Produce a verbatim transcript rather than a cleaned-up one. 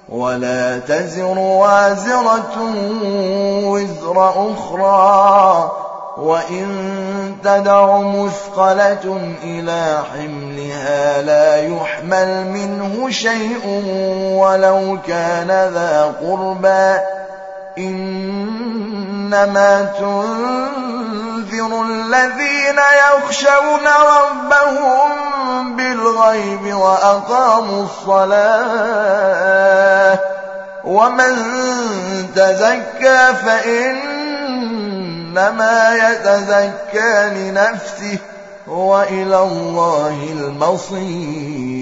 ولا تزر وازرة وزر أخرى، وإن تدع مثقلة إلى حملها لا يحمل منه شيء ولو كان ذا قربى، إنما تنذر الذين يخشون ربهم بالغيب وأقاموا الصلاة، ومن تزكى فإنما يتزكى لنفسه وإلى الله المصير.